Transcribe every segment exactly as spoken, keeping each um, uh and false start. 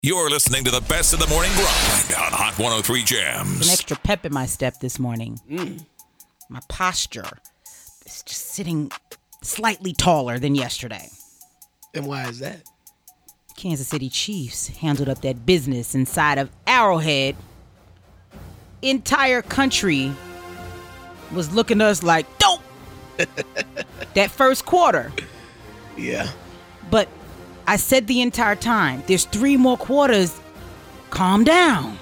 You're listening to the best of the morning grind on Hot one oh three Jams. An extra pep in my step this morning. Mm. My posture is just sitting slightly taller than yesterday. And why is that? Kansas City Chiefs handled up that business inside of Arrowhead. Entire country was looking at us like, dope! That first quarter. Yeah. But I said the entire time, there's three more quarters. Calm down.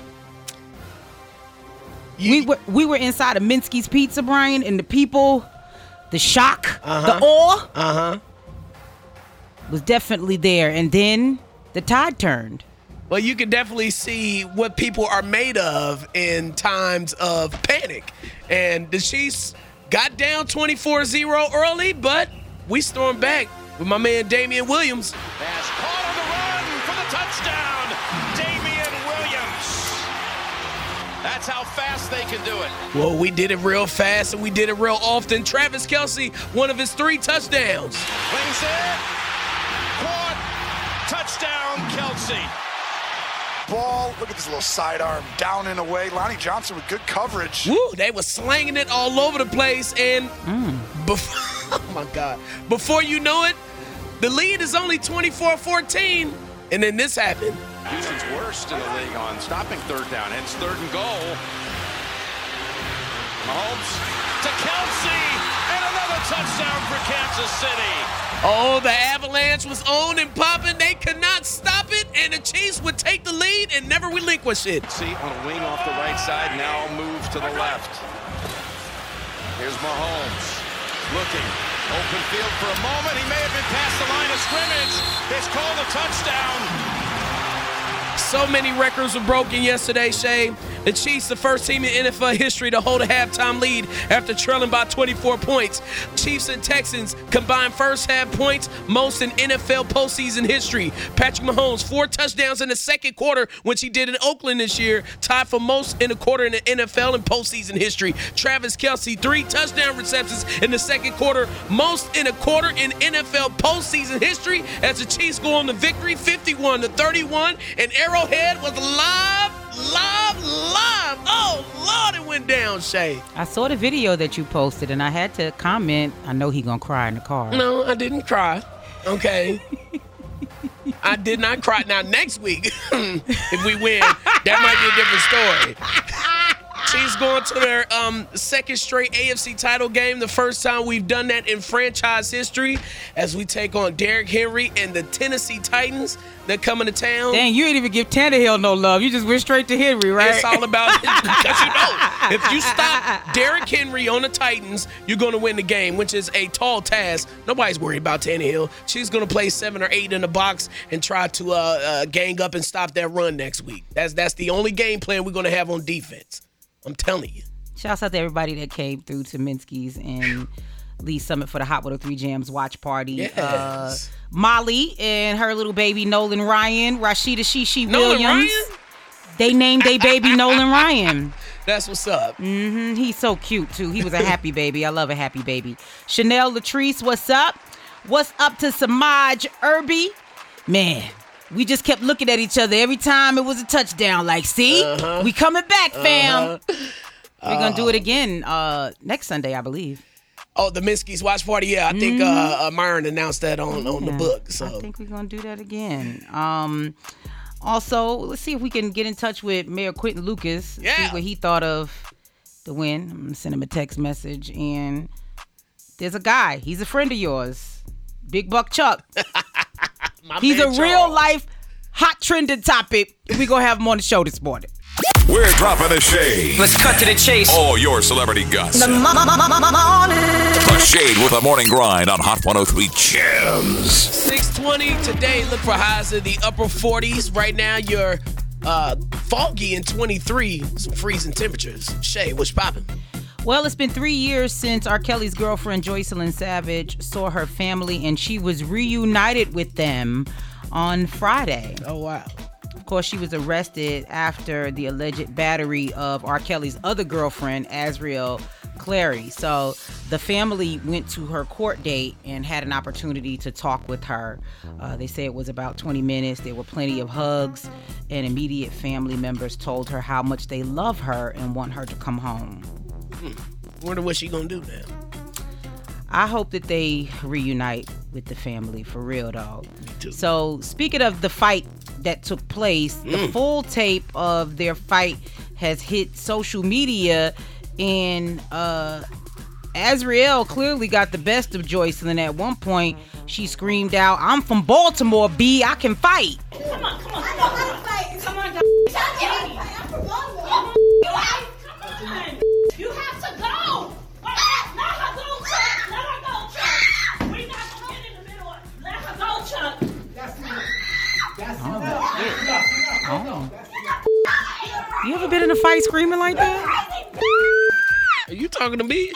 You, we were we were inside of Minsky's Pizza, Brian, and the people, the shock, uh-huh. the awe uh-huh. was definitely there. And then the tide turned. Well, you can definitely see what people are made of in times of panic. And the Chiefs got down twenty-four zero early, but we stormed back with my man Damian Williams. Pass caught on the run for the touchdown, Damian Williams. That's how fast they can do it. Well, we did it real fast and we did it real often. Travis Kelce, one of his three touchdowns. Flings it. Caught. Touchdown, Kelce. Ball, look at this little sidearm down and away. Lonnie Johnson with good coverage. Woo, they were slanging it all over the place. And mm. before, oh my God, before you know it, the lead is only twenty-four fourteen, and then this happened. Houston's worst in the league on stopping third down, hence third and goal. Mahomes to Kelce, and another touchdown for Kansas City. Oh, the Avalanche was on and popping. They could not stop it, and the Chiefs would take the lead and never relinquish it. See, on a wing off the right side, now move to the left. Here's Mahomes looking. Open field for a moment. He may have been past the line of scrimmage. It's called a touchdown. So many records were broken yesterday, Shay. The Chiefs, the first team in N F L history to hold a halftime lead after trailing by twenty-four points. Chiefs and Texans combined first half points, most in N F L postseason history. Patrick Mahomes, four touchdowns in the second quarter, which he did in Oakland this year, tied for most in a quarter in the N F L in postseason history. Travis Kelce, three touchdown receptions in the second quarter, most in a quarter in N F L postseason history, as the Chiefs go on to victory fifty-one to thirty-one, and Arrowhead was live, live, live. Oh, Lord, it went down, Shay. I saw the video that you posted, and I had to comment. I know he gonna cry in the car. No, I didn't cry. Okay. I did not cry. Now, next week, if we win, that might be a different story. Chiefs going to their um, second straight A F C title game, the first time we've done that in franchise history, as we take on Derrick Henry and the Tennessee Titans. They're coming to town. Dang, you ain't even give Tannehill no love. You just went straight to Henry, right? It's all about it. Because you know, if you stop Derrick Henry on the Titans, you're going to win the game, which is a tall task. Nobody's worried about Tannehill. She's going to play seven or eight in the box and try to uh, uh, gang up and stop that run next week. That's, that's the only game plan we're going to have on defense. I'm telling you. Shouts out to everybody that came through to Minsky's and Lee Summit for the Hot one oh three Jams watch party. Yes. Uh, Molly and her little baby Nolan Ryan, Rashida Shishi Nolan Williams. Ryan? They named their baby Nolan Ryan. That's what's up. Mm-hmm. He's so cute, too. He was a happy baby. I love a happy baby. Chanel Latrice, what's up? What's up to Samaj Irby? Man, we just kept looking at each other every time it was a touchdown. Like, see? Uh-huh. We coming back, fam. Uh-huh. We're going to do it again uh, next Sunday, I believe. Oh, the Minsky's watch party? Yeah, I mm-hmm. think uh, uh, Myron announced that on, yeah, on the book. So I think we're going to do that again. Um, also, let's see if we can get in touch with Mayor Quentin Lucas, yeah. see what he thought of the win. I'm going to send him a text message. And there's a guy. He's a friend of yours. Big Buck Chuck. He's a Charles. real life hot trending topic. We're going to have him on the show this morning. We're dropping the shade. Let's cut to the chase. All your celebrity guts. The morning. The Shade with a morning grind on Hot one oh three Jams. six twenty today. Look for highs in the upper forties. Right now, you're uh, foggy in twenty-three. Some freezing temperatures. Shay, what's popping? Well, it's been three years since R. Kelly's girlfriend, Joycelyn Savage, saw her family, and she was reunited with them on Friday. Oh, wow. Of course, she was arrested after the alleged battery of R. Kelly's other girlfriend, Azriel Clary. So the family went to her court date and had an opportunity to talk with her. Uh, they say it was about twenty minutes. There were plenty of hugs, and immediate family members told her how much they love her and want her to come home. Hmm. Wonder what she gonna do now. I hope that they reunite with the family, for real, dog. So, speaking of the fight that took place, mm. the full tape of their fight has hit social media, and uh, Azriel clearly got the best of Joycelyn. At one point, she screamed out, "I'm from Baltimore, B. I can fight." Come on, come on, come on, come on, fight. Come on, guys. I'm from Baltimore. Come on. You have to go. Let her go, Chuck. Let her go, Chuck. We're not going to get in the middle. Let her go, Chuck. That's me. That's me. Oh. Oh. You ever been in a fight screaming like that? Are you talking to me?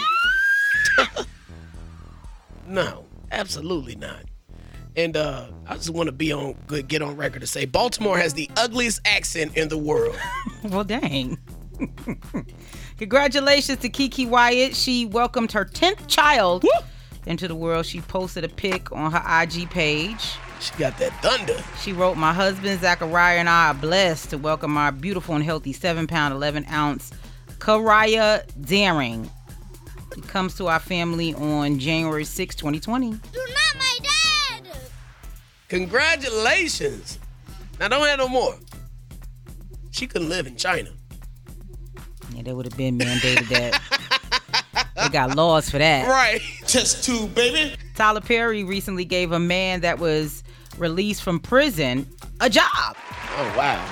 No, absolutely not. And uh, I just want to be on good, get on record to say Baltimore has the ugliest accent in the world. Well, dang. Congratulations to Keke Wyatt. She welcomed her tenth child Woo! into the world. She posted a pic on her I G page. She got that thunder. She wrote, "My husband, Zachariah, and I are blessed to welcome our beautiful and healthy seven pound, eleven ounce Karaya Daring. He comes to our family on January sixth, twenty twenty. You're not my dad! Congratulations. Now, don't have no more. She couldn't live in China. Yeah, that would have been mandated that. They got laws for that. Right. Test tube, baby. Tyler Perry recently gave a man that was released from prison a job. Oh, wow.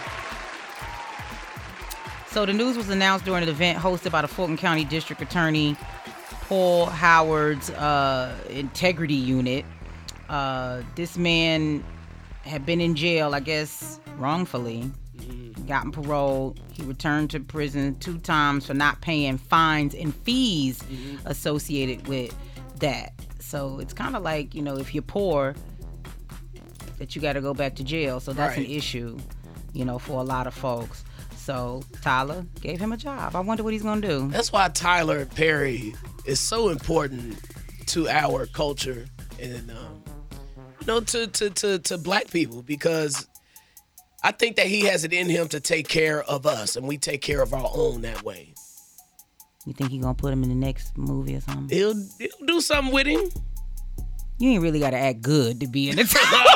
So the news was announced during an event hosted by the Fulton County District Attorney Paul Howard's uh, Integrity Unit. Uh, this man had been in jail, I guess, wrongfully. Gotten parole. He returned to prison two times for not paying fines and fees mm-hmm. associated with that. So it's kind of like, you know, if you're poor, that you got to go back to jail. So that's right. an issue, you know, for a lot of folks. So Tyler gave him a job. I wonder what he's going to do. That's why Tyler Perry is so important to our culture and, um, you know, to, to, to, to black people, because I think that he has it in him to take care of us, and we take care of our own that way. You think he's going to put him in the next movie or something? He'll, he'll do something with him. You ain't really got to act good to be in the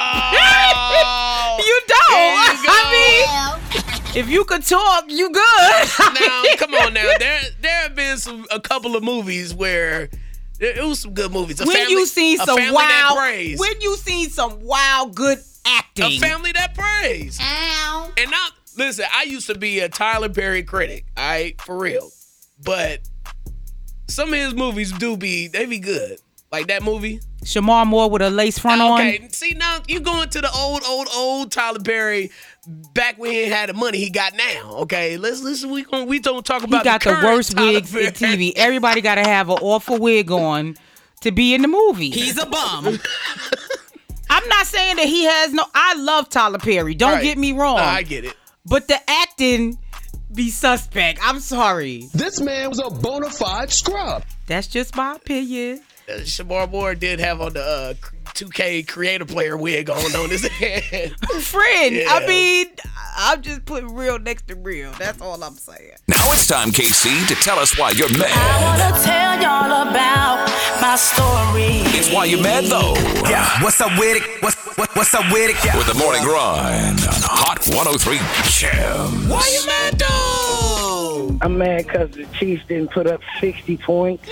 oh, You don't. You I mean, if you could talk, you good. Now, come on now. There there have been some a couple of movies where it was some good movies. A when family, you seen some wow, wow, when you seen some wow good acting. A family that prays. Ow. And now, listen, I used to be a Tyler Perry critic. All right, for real. But some of his movies do be, they be good. Like that movie. Shamar Moore with a lace front okay. on. Okay, see now you going to the old, old, old Tyler Perry back when he had the money he got now. Okay, let's listen. We gonna, we don't talk about. He got the, the worst Tyler wigs Perry. in T V. Everybody got to have an awful wig on to be in the movie. He's a bum. I'm not saying that he has no. I love Tyler Perry. Don't right. get me wrong. No, I get it. But the acting be suspect. I'm sorry. This man was a bona fide scrub. That's just my opinion. Uh, Shamar Moore did have on the uh, two K creator player wig on on his head. Friend, yeah. I mean, I'm just putting real next to real. That's all I'm saying. Now it's time, K C, to tell us why you're mad. I wanna tell y'all about my story. It's Why You Mad, though. Yeah, what's up with it? What's, what, what's up with it? Yeah. With the morning grind on Hot one oh three Gems. Why you mad, though? I'm mad because the Chiefs didn't put up sixty points.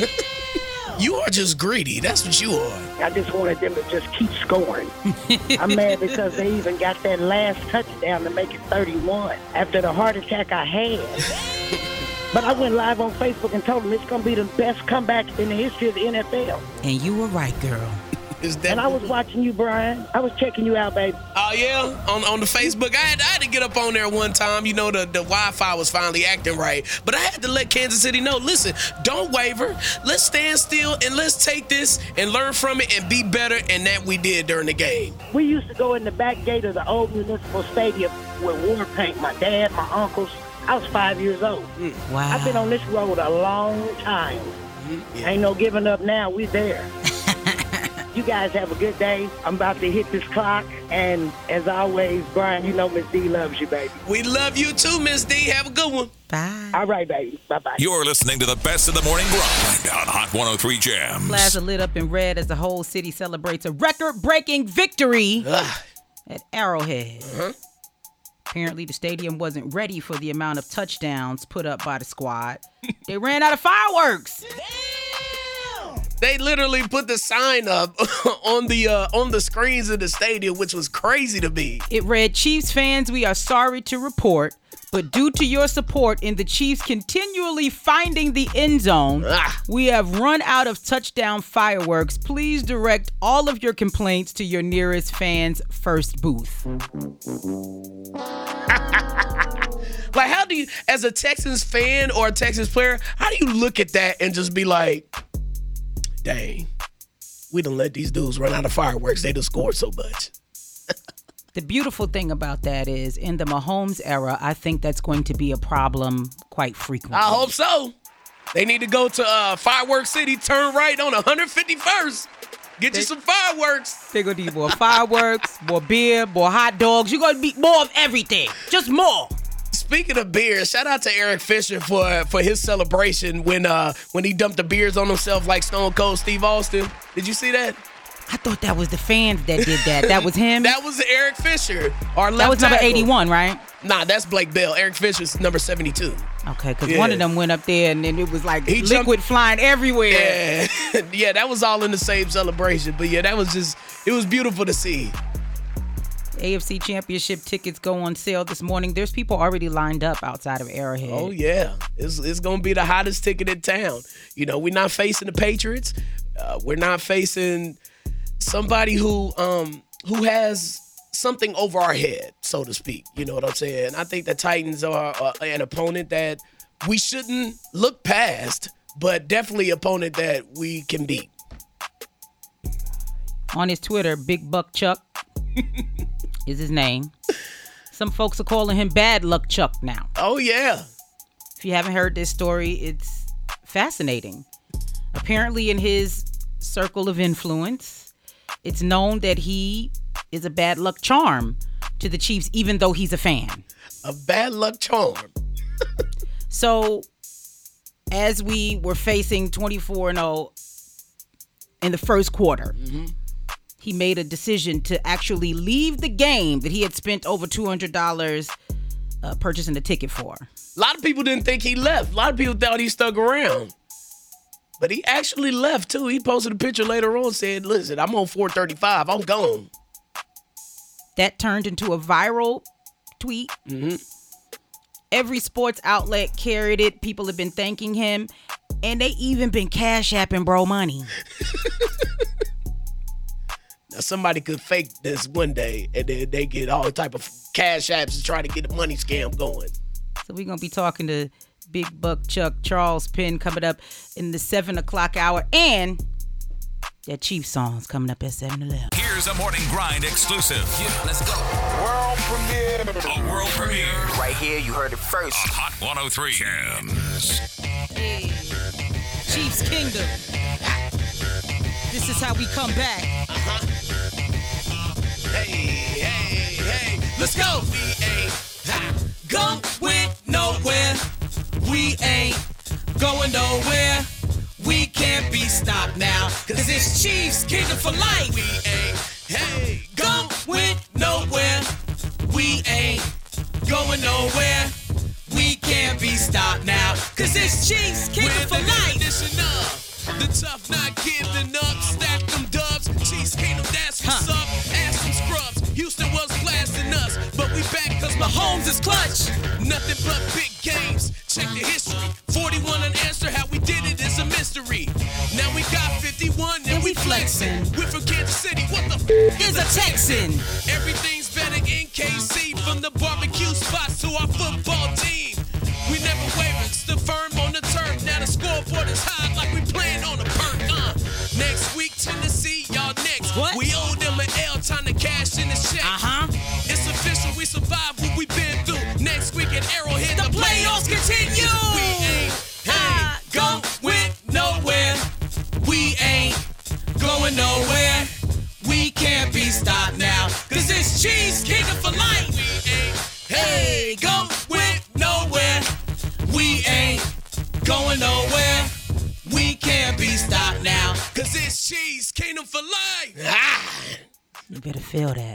You are just greedy. That's what you are. I just wanted them to just keep scoring. I'm mad because they even got that last touchdown to make it thirty-one after the heart attack I had. But I went live on Facebook and told them it's going to be the best comeback in the history of the N F L. And you were right, girl. It's And I was definitely- watching you, Brian. I was checking you out, baby. Oh, yeah? On on the Facebook. I had, I had to get up on there one time. You know, the, the Wi-Fi was finally acting right. But I had to let Kansas City know, listen, don't waver. Let's stand still and let's take this and learn from it and be better. And that we did during the game. We used to go in the back gate of the old municipal stadium with war paint. My dad, my uncles. I was five years old. Wow. I've been on this road a long time. Mm-hmm. Yeah. Ain't no giving up now. We there. You guys have a good day. I'm about to hit this clock. And as always, Brian, you know Miss D loves you, baby. We love you too, Miss D. Have a good one. Bye. All right, baby. Bye-bye. You're listening to the best of the morning grind on Hot one oh three Jams. Plaza lit up in red as the whole city celebrates a record-breaking victory Ugh. at Arrowhead. Uh-huh. Apparently, the stadium wasn't ready for the amount of touchdowns put up by the squad. They ran out of fireworks. They literally put the sign up on the uh, on the screens of the stadium, which was crazy to me. It read, Chiefs fans, we are sorry to report, but due to your support in the Chiefs continually finding the end zone, Ah. we have run out of touchdown fireworks. Please direct all of your complaints to your nearest fan's first booth. Like, how do you, as a Texans fan or a Texans player, how do you look at that and just be like, dang, we done let these dudes run out of fireworks. They done scored so much. The beautiful thing about that is, in the Mahomes era, I think that's going to be a problem quite frequently. I hope so. They need to go to uh, Fireworks City, turn right on one hundred fifty-first. Get you some fireworks. They're going to need more fireworks, more beer, more hot dogs. You're going to be more of everything. Just more. Speaking of beer, shout out to Eric Fisher for for his celebration when uh when he dumped the beers on himself like Stone Cold Steve Austin. Did you see that? I thought that was the fans that did that. That was him? That was Eric Fisher. Our left That was number tackle. eighty-one, right? Nah, that's Blake Bell. Eric Fisher's number seventy-two. Okay, because Yeah. one of them went up there and then it was like He liquid jumped- flying everywhere. Yeah, yeah, that was all in the same celebration. But yeah, that was just, it was beautiful to see. A F C Championship tickets go on sale this morning. There's people already lined up outside of Arrowhead. Oh yeah, it's it's gonna be the hottest ticket in town. You know, we're not facing the Patriots. Uh, we're not facing somebody who um who has something over our head, so to speak. You know what I'm saying? I think the Titans are uh, an opponent that we shouldn't look past, but definitely an opponent that we can beat. On his Twitter, Big Buck Chuck is his name. Some folks are calling him Bad Luck Chuck now. Oh yeah. If you haven't heard this story, it's fascinating. Apparently, in his circle of influence, it's known that he is a bad luck charm to the Chiefs, even though he's a fan. A bad luck charm. So, as we were facing twenty-four and oh in the first quarter, mm-hmm. he made a decision to actually leave the game that he had spent over two hundred dollars uh, purchasing a ticket for. A lot of people didn't think he left. A lot of people thought he stuck around. But he actually left, too. He posted a picture later on, said, listen, I'm on four thirty-five. I'm gone. That turned into a viral tweet. Mm-hmm. Every sports outlet carried it. People have been thanking him. And they even been cash apping bro money. Now, somebody could fake this one day, and then they get all type of cash apps to try to get a money scam going. So we're going to be talking to Big Buck Chuck, Charles Penn, coming up in the seven o'clock hour. And that Chiefs song's coming up at seven eleven. Here's a Morning Grind exclusive. Yeah, let's go. World premiere. A world premiere. Right here, you heard it first. On Hot one oh three Jams. Hey. Chiefs Kingdom. This is how we come back. Uh-huh. Hey, hey, hey. Let's go. We ain't ha, going nowhere. We ain't going nowhere. We can't be stopped now, cause it's Chiefs Kingdom for life. We ain't, hey, going nowhere. We ain't going nowhere. We can't be stopped now, cause it's Chiefs Kingdom for life. The tough not giving up, stack them dubs. Chiefs Kingdom, that's what's huh. up. Ask them scrubs. Houston was blasting us, but we back cause Mahomes is clutch. Nothing but big games. Check the history. forty-one unanswered. How we did it is a mystery. Now we got fifty-one and we flexing. We're from Kansas a Texan. Everything's better in K C, from the barbecue spots to our football team. We never wavered, stood firm on the turf. Now the scoreboard is high like we playing on a perk. Uh. Next week, Tennessee, y'all next. What? We owe them an L, time to cash in the check. Uh-huh. It's official, we survived what we've been through. Next week at Arrowhead, The the, playoffs continue. We ain't, ain't going nowhere. We ain't going nowhere. We can't be stopped now, cause it's Cheese Kingdom for life. We ain't, hey, going nowhere. We ain't going nowhere. We can't be stopped now, cause it's Cheese Kingdom for life. Ah. You better feel that.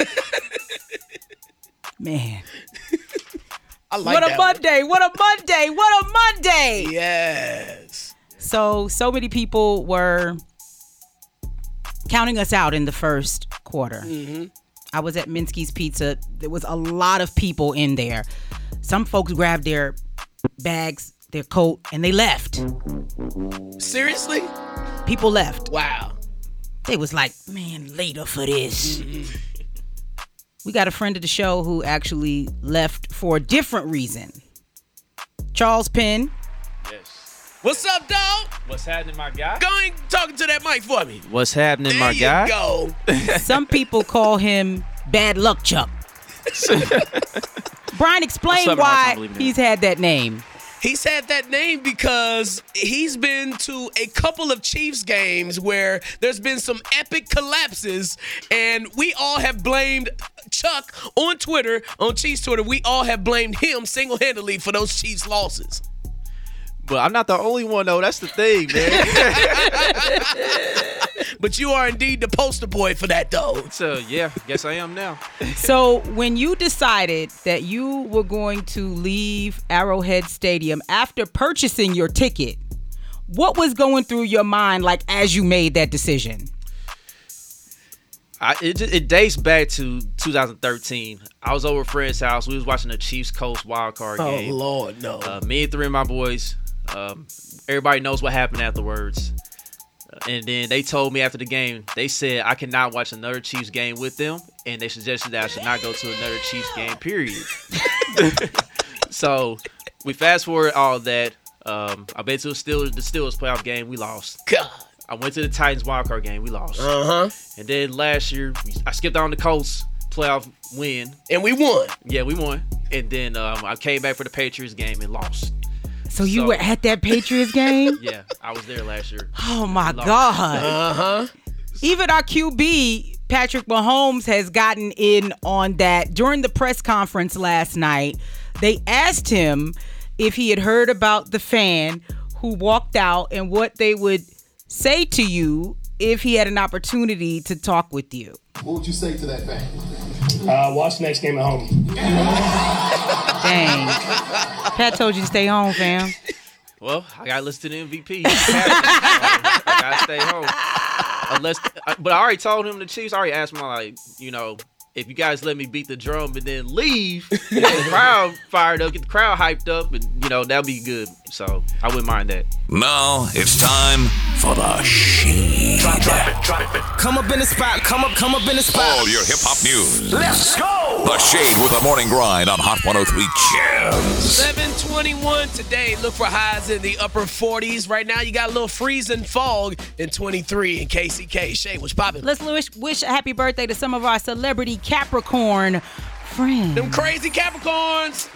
Man. I like what a that Monday. What a Monday. What a Monday. one. Yes. So, so many people were counting us out in the first quarter. Mm-hmm. I was at Minsky's Pizza. There was a lot of people in there. Some folks grabbed their bags, their coat, and they left. Seriously? People left. Wow. They was like, man, later for this. Mm-hmm. We got a friend of the show who actually left for a different reason. Charles Penn. Yes. What's up, dog? What's happening, my guy? Go and talking to that mic for me. What's happening, there my you guy? Go. Some people call him Bad Luck Chuck. Brian, explain up, why Mark? he's had that name. He's had that name because he's been to a couple of Chiefs games where there's been some epic collapses, and we all have blamed Chuck on Twitter, on Chiefs Twitter. We all have blamed him single-handedly for those Chiefs losses. But I'm not the only one, though. That's the thing, man. But you are indeed the poster boy for that, though. So, yeah, guess I am now. So when you decided that you were going to leave Arrowhead Stadium after purchasing your ticket, what was going through your mind like as you made that decision? I, it, it dates back to two thousand thirteen. I was over at a friend's house. We was watching the Chiefs Colts wild card game. Oh, Lord, no. Uh, me and three of my boys. Um, everybody knows what happened afterwards. Uh, and then they told me after the game, they said I cannot watch another Chiefs game with them, and they suggested that I should not go to another Chiefs game, period. So we fast forward all that. Um, I bet to the Steelers, the Steelers playoff game, we lost. God. I went to the Titans wildcard game, we lost. Uh-huh. And then last year, I skipped on the Colts playoff win. And we won. Yeah, we won. And then um, I came back for the Patriots game and lost. So you So- were at that Patriots game? Yeah, I was there last year. Oh, my Lost. God. Uh-huh. Even our Q B, Patrick Mahomes, has gotten in on that. During the press conference last night, they asked him if he had heard about the fan who walked out and what they would say to you if he had an opportunity to talk with you. What would you say to that fan? Uh, watch the next game at home. Dang. Pat told you to stay home, fam. Well, I got to listen to the M V P. I got to stay home. Unless, but I already told him the Chiefs. I already asked him, like, you know, if you guys let me beat the drum and then leave, and get the crowd fired up, get the crowd hyped up, and, you know, that'll be good. So I wouldn't mind that. Now it's time for the Shade. Drop, drop it, drop it. Come up in the spot, come up, come up in the spot. All your hip hop news. Let's go. The Shade with the Morning Grind on Hot one oh three Jams. seven twenty-one today. Look for highs in the upper forties. Right now, you got a little freezing fog in twenty-three in K C K. Shay, what's poppin'? Let's wish, wish a happy birthday to some of our celebrity Capricorn friends. Them crazy Capricorns.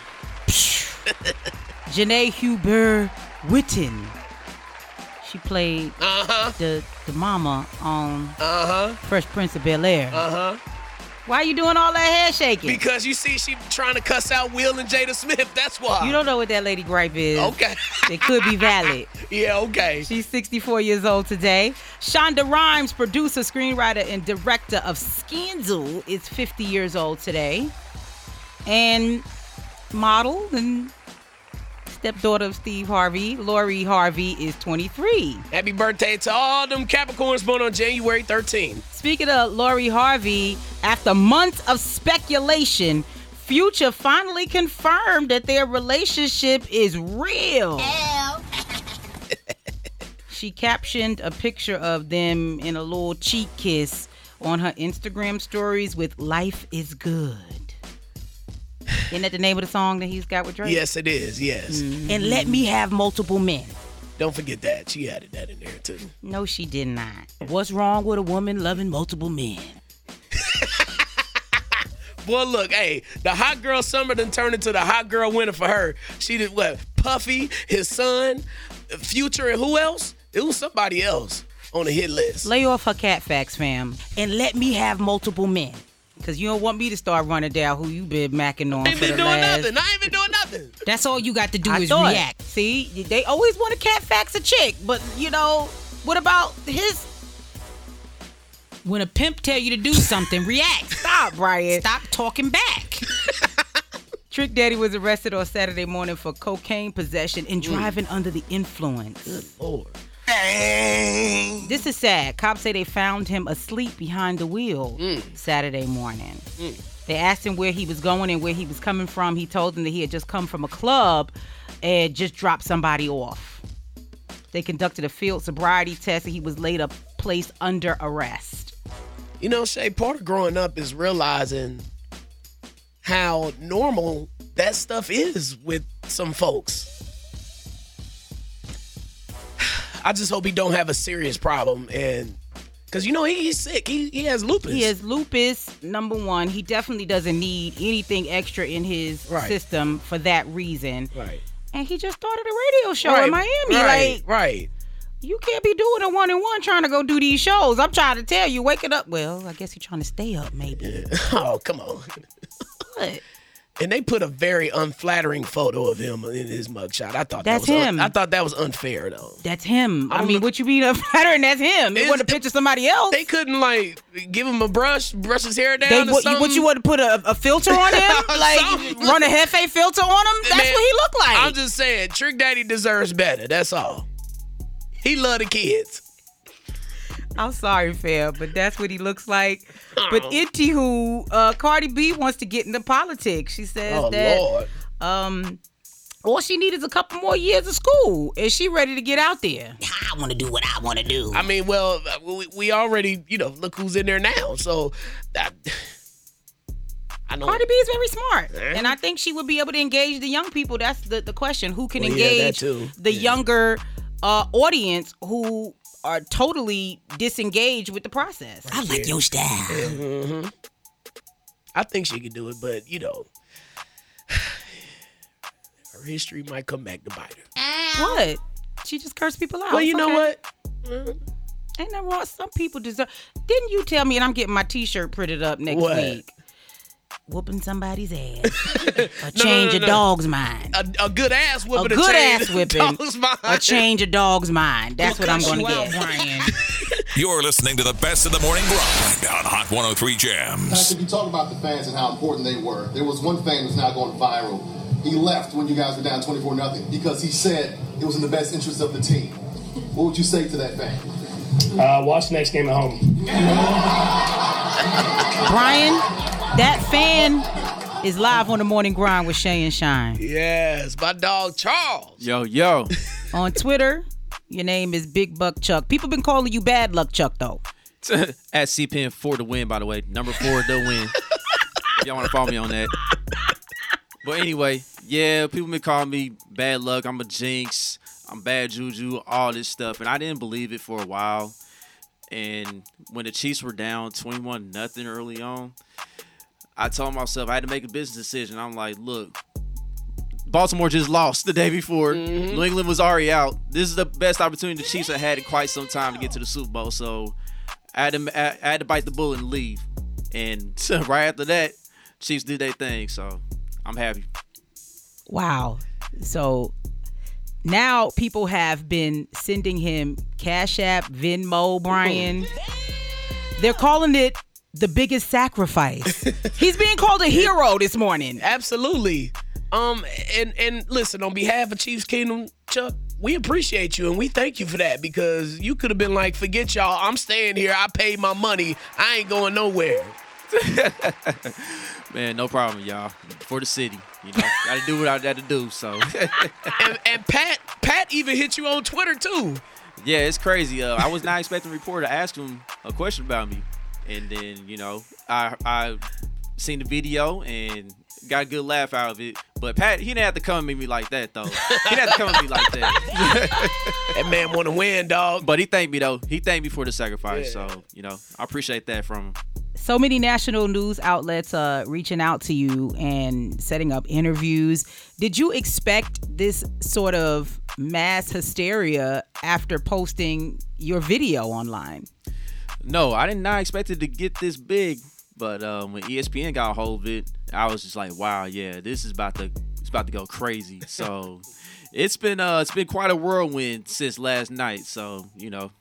Janae Huber Witten. She played uh-huh. the the mama on uh-huh. Fresh Prince of Bel-Air. Uh-huh. Why you doing all that hair shaking? Because you see she trying to cuss out Will and Jada Smith. That's why. You don't know what that lady gripe is. Okay. It could be valid. Yeah, okay. She's sixty-four years old today. Shonda Rhimes, producer, screenwriter, and director of Scandal, is fifty years old today. And model and stepdaughter of Steve Harvey, Lori Harvey, is twenty-three. Happy birthday to all them Capricorns born on January thirteenth. Speaking of Lori Harvey, after months of speculation, Future finally confirmed that their relationship is real. She captioned a picture of them in a little cheek kiss on her Instagram stories with "Life is Good." Isn't that the name of the song that he's got with Drake? Yes, it is. Yes. Mm-hmm. And let me have multiple men. Don't forget that. She added that in there, too. No, she did not. What's wrong with a woman loving multiple men? Boy, look, hey, the hot girl summer done turned into the hot girl winter for her. She did what? Puffy, his son, Future, and who else? It was somebody else on the hit list. Lay off her cat facts, fam. And let me have multiple men. Because you don't want me to start running down who you been macking on I ain't for been the doing last... nothing. I ain't been doing nothing. That's all you got to do I is thought. react. See, they always want to cat facts a chick. But, you know, what about his... When a pimp tell you to do something, react. Stop, Brian. Stop talking back. Trick Daddy was arrested on Saturday morning for cocaine possession and driving mm. under the influence. Good Lord. This is sad. Cops say they found him asleep behind the wheel mm. Saturday morning. Mm. They asked him where he was going and where he was coming from. He told them that he had just come from a club and just dropped somebody off. They conducted a field sobriety test and he was later placed under arrest. You know, Shay, part of growing up is realizing how normal that stuff is with some folks. I just hope he don't have a serious problem, and because you know he, he's sick. He he has lupus. He has lupus. Number one, he definitely doesn't need anything extra in his right. system for that reason. Right. And he just started a radio show right. in Miami. Right. Like, right. You can't be doing a one and one trying to go do these shows. I'm trying to tell you, waking up. Well, I guess he's trying to stay up, maybe. Yeah. Oh, come on. What? And they put a very unflattering photo of him in his mugshot. I thought that's that was him. Un- I thought that was unfair, though. That's him. I, I mean, know. what you mean unflattering? That's him. It wasn't a picture of somebody else. They couldn't like give him a brush, brush his hair down. They, or what, something? what you want to put a, a filter on him? Like run a Hefe filter on him? That's Man, what he looked like. I'm just saying, Trick Daddy deserves better. That's all. He love the kids. I'm sorry, fam, but that's what he looks like. Oh. But anywho, uh, Cardi B wants to get into politics. She says oh, that Lord. um, all she needs is a couple more years of school, and she ready to get out there. I want to do what I want to do. I mean, well, we, we already, you know, look who's in there now. So, that, I know. Cardi B is very smart, eh? And I think she would be able to engage the young people. That's the, the question. Who can well, yeah, engage that too. the yeah. younger uh, audience who are totally disengaged with the process? I like your style. Mm-hmm. I think she can do it, but, you know, her history might come back to bite her. What? She just cursed people out. Well, you okay. know what? Mm-hmm. Ain't nothing wrong. Some people deserve. Didn't you tell me, and I'm getting my T-shirt printed up next what? week, whooping somebody's ass, or no, change no, no, a no. dog's mind. A, a good ass whipping. A good a change ass whipping. A dog's mind. Or change a dog's mind. That's We'll what I'm cut going to you get. out, Brian. You're listening to the best of the morning grind on Hot one oh three Jams. If you talk about the fans and how important they were, there was one fan who's now going viral. He left when you guys were down twenty-four nothing because he said it was in the best interest of the team. What would you say to that fan? Uh, watch the next game at home. Brian, that fan is live on the morning grind with Shay and Shine. Yes, my dog Charles. Yo, yo. On Twitter, your name is Big Buck Chuck. People been calling you Bad Luck Chuck, though. At C P N four to win, by the way. Number four to win. If y'all want to follow me on that. But anyway, yeah, people been calling me Bad Luck. I'm a jinx. I'm bad juju, all this stuff. And I didn't believe it for a while. And when the Chiefs were down twenty-one nothing early on, I told myself I had to make a business decision. I'm like, look, Baltimore just lost the day before. Mm-hmm. New England was already out. This is the best opportunity the Chiefs have had in quite some time to get to the Super Bowl. So I had to, I had to bite the bullet and leave. And right after that, Chiefs did their thing. So I'm happy. Wow. So now people have been sending him Cash App, Venmo, Brian. They're calling it the biggest sacrifice. He's being called a hero this morning. Absolutely. Um, and, and listen, on behalf of Chiefs Kingdom, Chuck, we appreciate you and we thank you for that because you could have been like, forget y'all, I'm staying here. I paid my money. I ain't going nowhere. Man, no problem, y'all. For the city, you know, gotta do what I got to do. So, and, and Pat, Pat even hit you on Twitter too. Yeah, it's crazy. Uh, I was not expecting a reporter to ask him a question about me. And then, you know, I I seen the video and got a good laugh out of it. But Pat, he didn't have to come at me like that, though. He didn't have to come at me like that. That man want to win, dog. But he thanked me, though. He thanked me for the sacrifice. Yeah. So, you know, I appreciate that from him. So many national news outlets uh, reaching out to you and setting up interviews. Did you expect this sort of mass hysteria after posting your video online? No, I did not expect it to get this big. But um, when E S P N got a hold of it, I was just like, wow, yeah, this is about to it's about to go crazy. So it's been uh it's been quite a whirlwind since last night. So, you know,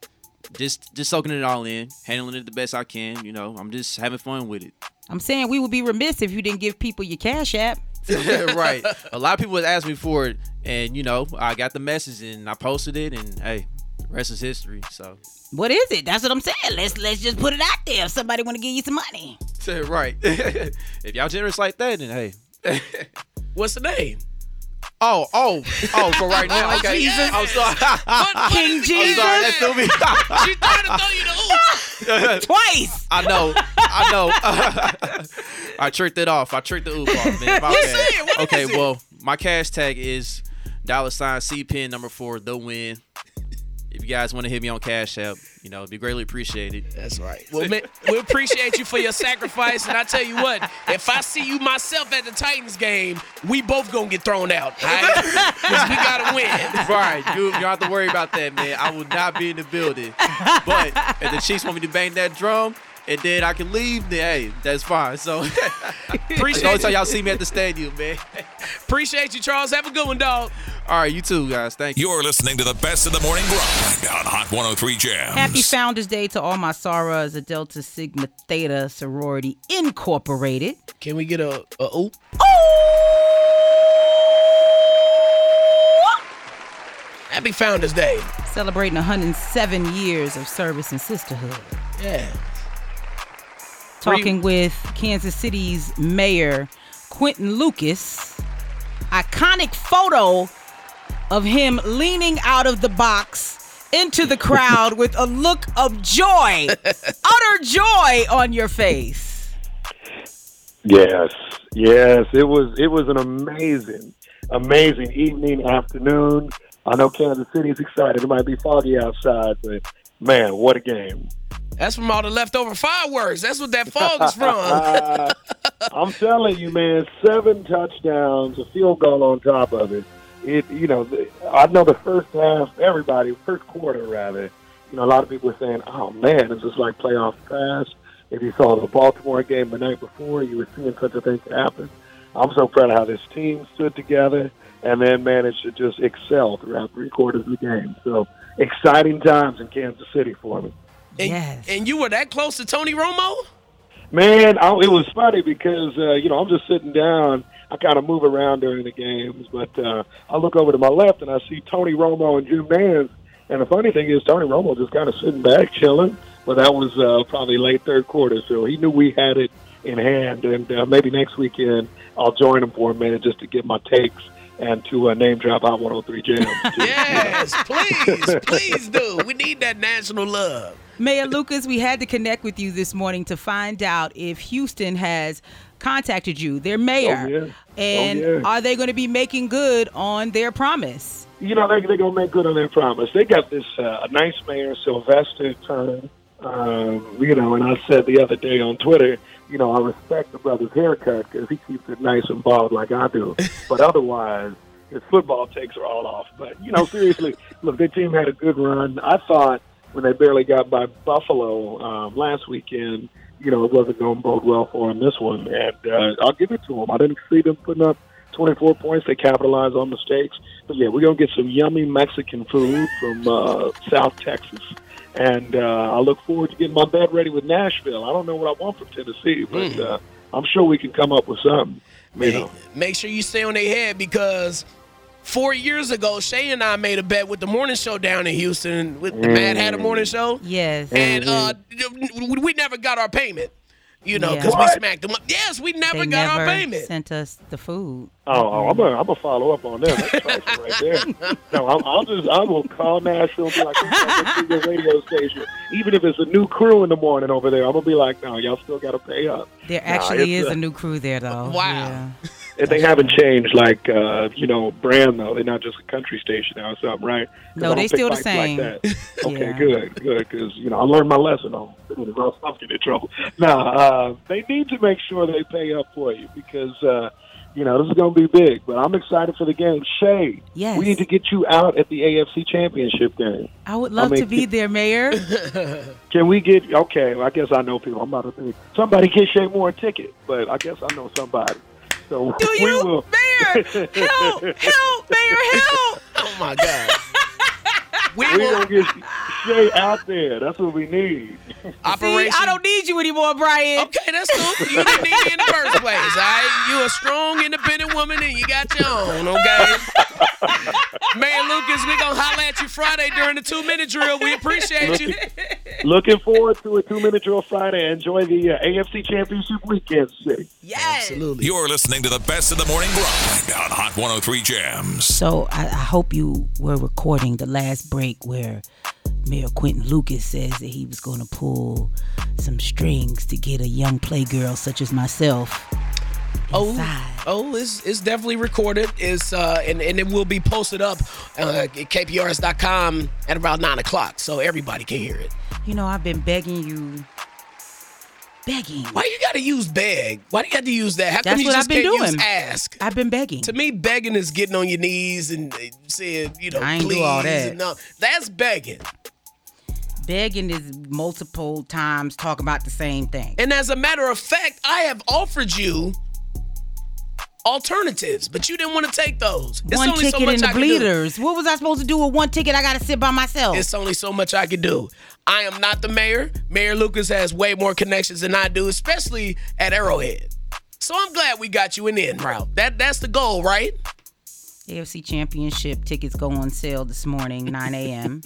just just soaking it all in, handling it the best I can. You know, I'm just having fun with it. I'm saying we would be remiss if you didn't give people your Cash App. Right. A lot of people would ask me for it, and you know, I got the message and I posted it, and hey, rest is history. So. What is it? That's what I'm saying. Let's let's just put it out there if somebody want to give you some money. Right. If y'all generous like that, then hey. What's the name? Oh, oh, oh, for right now. Oh, Okay. Jesus. I'm sorry. What- what King is- Jesus. I'm sorry, that's still me. She tried to throw you the oop. Twice. I know. I know. I tricked it off. I tricked the oop off, man. My What's bad. it? What Okay, is it? well, my cash tag is dollar sign C pin number four, the win. If you guys want to hit me on Cash App, you know, it'd be greatly appreciated. That's right. Well, man, we appreciate you for your sacrifice, and I tell you what, if I see you myself at the Titans game, we both gonna get thrown out, all right? Because we gotta win. Right, you, you don't have to worry about that, man. I will not be in the building. But if the Chiefs want me to bang that drum, and then I can leave, then hey, that's fine. So Appreciate the only you. time y'all see me at the stadium, man. Appreciate you, Charles. Have a good one, dog. All right, you too, guys. Thank you. You're listening to the best of the morning grind on Hot one oh three Jams. Happy Founders Day to all my Sorors, a Delta Sigma Theta Sorority Incorporated. Can we get a, a oop? Happy Founders Day. Celebrating one hundred seven years of service and sisterhood. Yeah. Talking with Kansas City's Mayor Quentin Lucas. Iconic photo of him leaning out of the box into the crowd with a look of joy, utter joy on your face. Yes, yes, it was it was an amazing, amazing evening, afternoon. I know Kansas City is excited. It might be foggy outside, but man, what a game. That's from all the leftover fireworks. That's what that fog is from. I'm telling you, man, seven touchdowns, a field goal on top of it. It, you know, I know the first half, everybody, first quarter rather, you know, a lot of people were saying, oh man, it's just like playoff pass. If you saw the Baltimore game the night before, you were seeing such a thing could happen. I'm so proud of how this team stood together and then managed to just excel throughout three quarters of the game. So exciting times in Kansas City for me. And, yes. And you were that close to Tony Romo? Man, I, it was funny because, uh, you know, I'm just sitting down. I kind of move around during the games, but uh, I look over to my left and I see Tony Romo and Jim Nantz. And the funny thing is Tony Romo just kind of sitting back, chilling. But that was uh, probably late third quarter, so he knew we had it in hand. And uh, maybe next weekend I'll join him for a minute just to get my takes and to uh, name drop Hot one oh three Jams. Yes, please, please do. We need that national love. Mayor Lucas, we had to connect with you this morning to find out if Houston has contacted you, their mayor, Oh, yeah. and Oh, yeah. are they going to be making good on their promise? You know, they, they're going to make good on their promise. They got this uh, nice mayor, Sylvester Turner, um, you know, and I said the other day on Twitter, you know, I respect the brother's haircut because he keeps it nice and bald like I do. But otherwise, his football takes are all off. But, you know, seriously, look, their team had a good run. I thought when they barely got by Buffalo um, last weekend, you know, it wasn't going to bode well for them this one. And uh, I'll give it to them. I didn't see them putting up twenty-four points. They capitalized on mistakes. But, yeah, we're going to get some yummy Mexican food from uh, South Texas. And uh, I look forward to getting my bed ready with Nashville. I don't know what I want from Tennessee, but uh, I'm sure we can come up with something. You know. Make sure you stay on their head because four years ago, Shay and I made a bet with the morning show down in Houston. With the Mad Hatter morning show. Yes. And uh, we never got our payment. You know, Yeah. because we What? smacked them up. Yes, we never They got never our payment. sent us the food. Oh, oh I'm gonna I'm gonna follow up on that. That's trifling right there. No, I'll, I'll just I will call Nashville and be like, "Come to your radio station." Even if it's a new crew in the morning over there, I'm gonna be like, "No, y'all still gotta pay up." There Nah, actually it's, is uh, a new crew there, though. Wow. Yeah. And they haven't changed, like, uh, you know, brand, though. They're not just a country station now or something, right? 'Cause No, I don't they pick still the fights same. Like that. Okay, Yeah. good, good, because, you know, I learned my lesson on it. I'll stop getting in trouble. Now, uh, they need to make sure they pay up for you because, uh, you know, this is going to be big. But I'm excited for the game. Shay, Yes. we need to get you out at the A F C Championship game. I would love I mean, to be there, Mayor. Can we get, okay, well, I guess I know people. I'm about to think, somebody get Shay Moore a ticket, but I guess I know somebody. So Do we you? will. Mayor, help, help, Mayor, help. Oh, my God. We We're will. going to get Shay out there. That's what we need. Operation. See, I don't need you anymore, Brian. Okay, that's cool. You didn't need it in the first place, all right? You're a strong, independent woman, and you got your own, okay? Mayor Lucas, we're going to holler at you Friday during the two-minute drill. We appreciate you. Looking forward to a two-minute drill Friday. Enjoy the uh, A F C Championship weekend, Shay. Yes. Absolutely. You're listening to the best of the morning grind on Hot one oh three Jams. So I, I hope you were recording the last break where Mayor Quentin Lucas says that he was going to pull some strings to get a young playgirl such as myself inside. Oh, oh, it's, it's definitely recorded. It's uh, and, and it will be posted up uh, at K P R S dot com at about nine o'clock, so everybody can hear it. You know, I've been begging you. Begging. Why you got to use beg? Why do you got to use that? How That's come you what just I've been can't doing. use ask? I've been begging. To me, begging is getting on your knees and uh, saying, you know, I ain't do please. all that. And no, that's begging. Begging is multiple times talking about the same thing. And as a matter of fact, I have offered you alternatives, but you didn't want to take those. It's One only ticket so much in the I can do. bleeders. What was I supposed to do with one ticket? I got to sit by myself. It's only so much I can do. I am not the mayor. Mayor Lucas has way more connections than I do, especially at Arrowhead. So I'm glad we got you in the end route. That that's the goal, right? A F C Championship tickets go on sale this morning, nine a.m.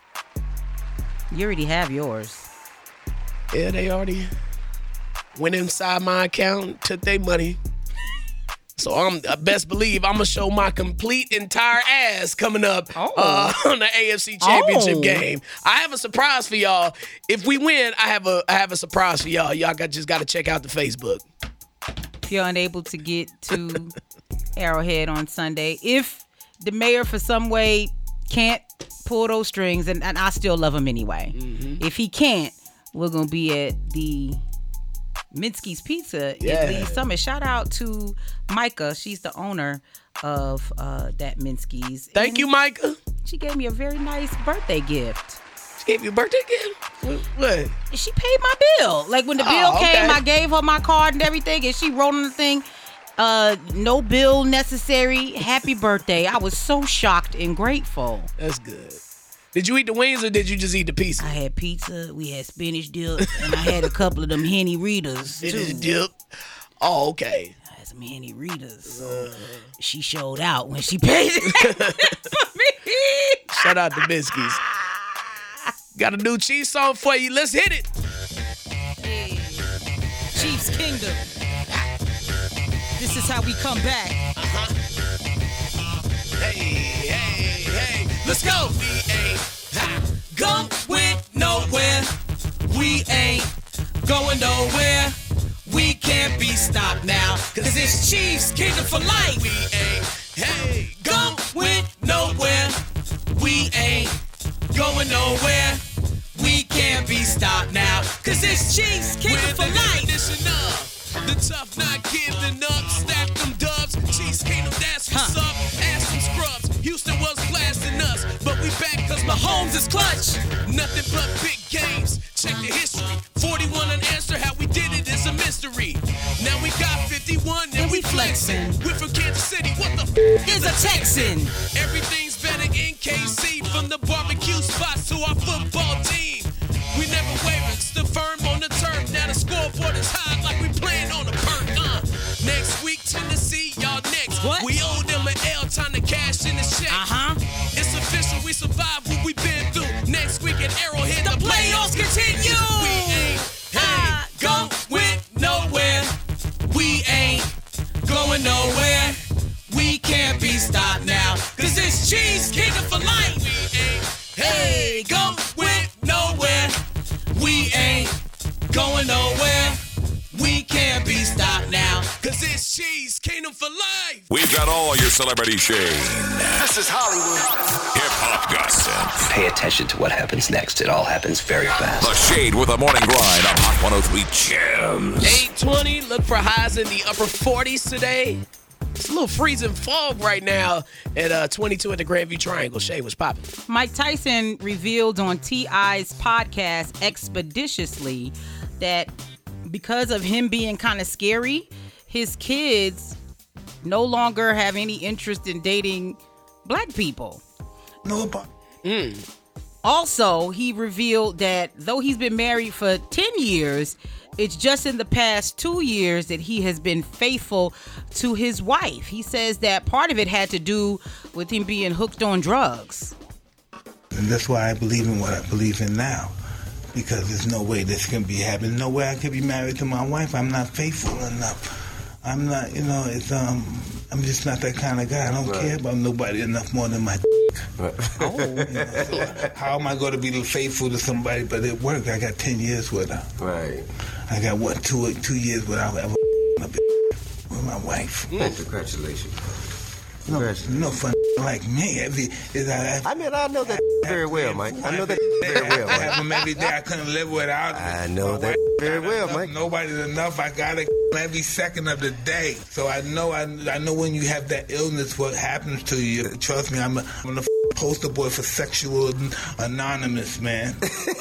You already have yours. Yeah, they already went inside my account, took their money. So I'm I best believe I'm gonna show my complete entire ass coming up Oh. uh, on the A F C Championship Oh. game. I have a surprise for y'all. If we win, I have a I have a surprise for y'all. Y'all got just got to check out the Facebook. If you're unable to get to Arrowhead on Sunday, if the mayor for some way can't pull those strings, and, and I still love him anyway. Mm-hmm. If he can't, we're gonna be at the Minsky's Pizza Yeah. in Lee Summit. Shout out to Micah. She's the owner of uh, that Minsky's. Thank And you, Micah. She gave me a very nice birthday gift. She gave you a birthday gift? What? what? She paid my bill. Like when the bill Oh, okay. came, I gave her my card and everything, and she wrote on the thing, uh, no bill necessary. Happy birthday. I was so shocked and grateful. That's good. Did you eat the wings or did you just eat the pizza? I had pizza, we had spinach dip, and I had a couple of them Henny Readers, too. Spinach dip? Oh, okay. I had some Henny Readers. So she showed out when she paid it for me. Shout out to Minsky's. Got a new Chiefs song for you. Let's hit it. Hey. Chiefs Kingdom. This is how we come back. Uh-huh. Hey, hey, hey. Let's go. We ain't ha, going nowhere. We ain't going nowhere. We can't be stopped now. Cause it's Chiefs Kingdom for life. We ain't, hey, going nowhere. We ain't going nowhere. We can't be stopped now. Cause it's Chiefs Kingdom for life. The tough not giving up. Stack them dubs. Chiefs Kingdom, that's what's Huh. up. Ask some scrubs. Houston was blasting us. But we back cause Mahomes is clutch. Nothing but big games. Check the history. forty-one unanswered. How we did it is a mystery. Now we got fifty-one and we flexing. We're from Kansas City. What the f Is a Texan. Everything's better in K C. From the barbecue spots to our football team. We never wavered, stood firm on the turf. Now the scoreboard is high like we playing on a perk. Uh. Next week, Tennessee, y'all next. What? We owe them an L, time to cash in the check. Uh-huh. It's official, we survived what we been through. Next week at Arrowhead, The playoffs continue. We ain't, hey, Ah, going We can't be stopped now, cause it's Cheese Kingdom for life. We ain't, hey, go with nowhere. We ain't going nowhere. We can't be stopped now, cause it's Cheese Kingdom for life. We've got all your celebrity shade. This is Hollywood. Hip-hop gossip. Pay attention to what happens next. It all happens very fast. The Shade with the Morning Grind on Hot one oh three Gems. eight twenty, look for highs in the upper forties today. It's a little freezing fog right now at uh, twenty-two at the Grandview Triangle. Shay, what's popping? Mike Tyson revealed on T I's podcast Expeditiously that because of him being kind of scary, his kids no longer have any interest in dating black people. No, but mm. Also, he revealed that though he's been married for ten years, it's just in the past two years that he has been faithful to his wife. He says that part of it had to do with him being hooked on drugs. And that's why I believe in what I believe in now. Because there's no way this can be happening. No way I could be married to my wife. I'm not faithful enough. I'm not, you know, it's um, I'm just not that kind of guy. I don't right. care about nobody enough more than my right. Oh. You know, so how am I going to be faithful to somebody? But it worked. I got ten years with her. Right. I got, what, two two years without ever with my wife. Mm. Congratulations. No, no fun like me. Every, is I, I mean, I know that very well, Mike. I know that very well, Mike. I have them every day. I couldn't live without them. I know that very well, enough, Mike. Nobody's enough. I got it every second of the day. So I know I, I know when you have that illness, what happens to you. Trust me, I'm a, I'm a poster boy for Sexual Anonymous, man.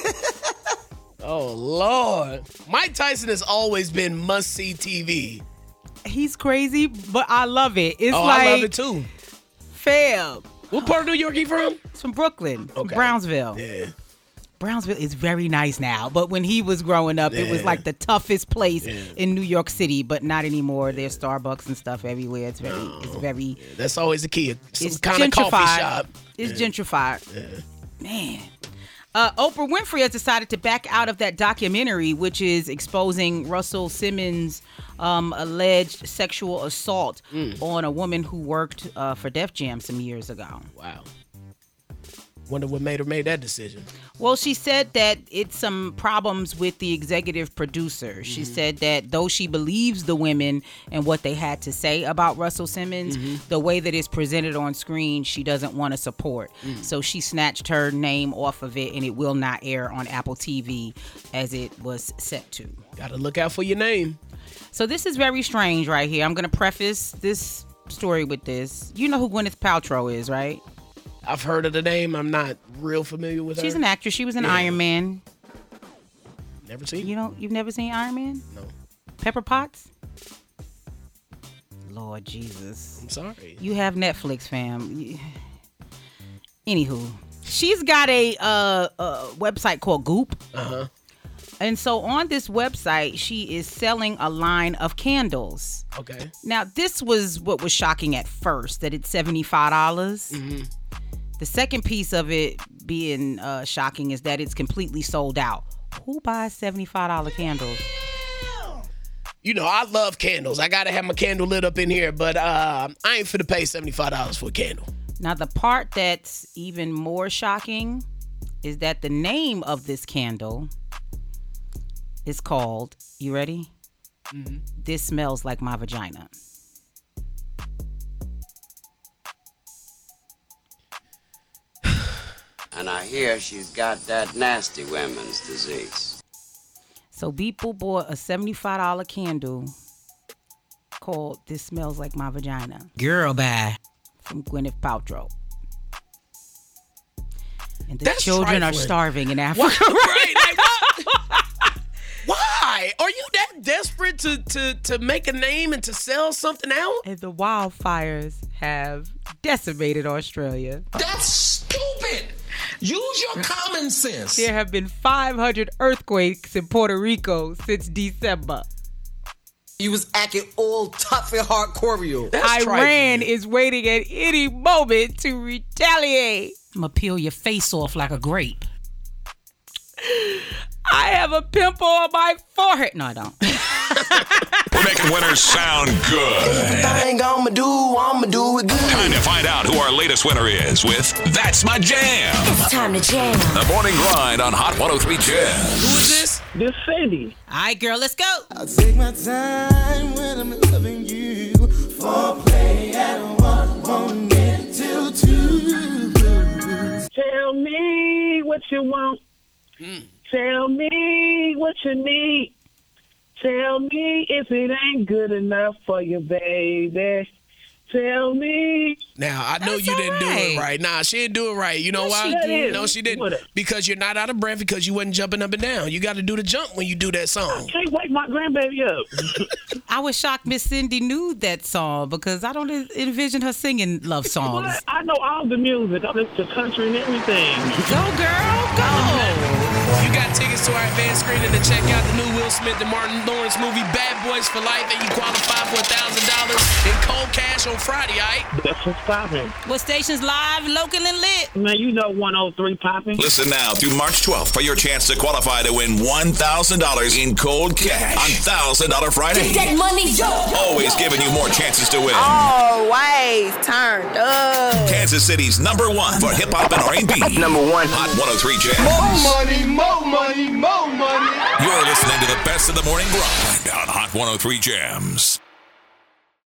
Oh, Lord. Mike Tyson has always been must-see T V. He's crazy, but I love it. It's oh, like, I love it too. Fam. What part of New York are you from? It's from Brooklyn, okay. Brownsville. Yeah. Brownsville is very nice now, but when he was growing up, yeah. it was like the toughest place yeah. in New York City, but not anymore. There's Starbucks and stuff everywhere. It's very, oh. it's very. Yeah, that's always the key. Some it's kind of coffee shop. It's yeah. gentrified. Yeah. Man. Uh, Oprah Winfrey has decided to back out of that documentary, which is exposing Russell Simmons' um, alleged sexual assault mm. on a woman who worked uh, for Def Jam some years ago. Wow. Wonder what made her make that decision. Well, she said that it's some problems with the executive producer. Mm-hmm. She said that though she believes the women and what they had to say about Russell Simmons, mm-hmm. the way that it's presented on screen, she doesn't want to support. Mm-hmm. So she snatched her name off of it, and it will not air on Apple T V as it was set to. Gotta look out for your name. So this is very strange right here. I'm going to preface this story with this. You know who Gwyneth Paltrow is, right? I've heard of the name. I'm not real familiar with her. She's an actress. She was in yeah. Iron Man. Never seen. You know, you've never seen Iron Man? No. Pepper Potts? Lord Jesus. I'm sorry. You have Netflix, fam. Anywho, she's got a, uh, a website called Goop. Uh-huh. And so on this website, she is selling a line of candles. Okay. Now, this was what was shocking at first, that it's seventy-five dollars. Mm-hmm. The second piece of it being uh, shocking is that it's completely sold out. Who buys seventy-five dollars candles? You know, I love candles. I got to have my candle lit up in here, but uh, I ain't finna pay seventy-five dollars for a candle. Now, the part that's even more shocking is that the name of this candle is called, you ready? Mm-hmm. This Smells Like My Vagina. And I hear she's got that nasty women's disease. So people bought a seventy-five dollars candle called This Smells Like My Vagina. Girl, bye. From Gwyneth Paltrow. And the That's children trifling. are starving in Africa. Right, like, what? Why? Are you that desperate to, to, to make a name and to sell something out? And the wildfires have decimated Australia. That's stupid. Use your common sense. There have been five hundred earthquakes in Puerto Rico since December. You was acting all tough and hardcore. That's Iran trifling. Is waiting at any moment to retaliate. I'm gonna peel your face off like a grape. I have a pimple on my forehead. No, I don't. We're making winners sound good. Everything I'ma do, I'ma do it good. Time to find out who our latest winner is with That's My Jam. It's time to jam. The Morning Grind on Hot one oh three Jam. Who is this? This Cindy. All right, girl, let's go. I take my time when I'm loving you. For play and one won't get till two. Tell me what you want. Mm. Tell me what you need. Tell me if it ain't good enough for you, baby. Tell me. Now, I know That's you didn't all do it right. right. Nah, she didn't do it right. You know Yes, why? she did. No, she didn't. What? Because you're not out of breath because you wasn't jumping up and down. You got to do the jump when you do that song. Can't wake my grandbaby up. I was shocked Miss Cindy knew that song because I don't envision her singing love songs. But I know all the music. I listen to country and everything. Go, girl, go. You got tickets to our advanced screening to check out the new Will Smith and Martin Lawrence movie Bad Boys for Life, and you qualify for one thousand dollars in cold cash on Friday, all right? That's what's popping. What station's live, local, and lit? Man, you know one oh three popping. Listen now through March twelfth for your chance to qualify to win one thousand dollars in cold cash on one thousand dollars Friday. Get that money, yo. Always giving you more chances to win. Always turned up. Kansas City's number one for hip hop and R and B. Number one. Hot one oh three Jam. More money, more money, more money. You're listening to the best of the morning grind on Hot one oh three Jams.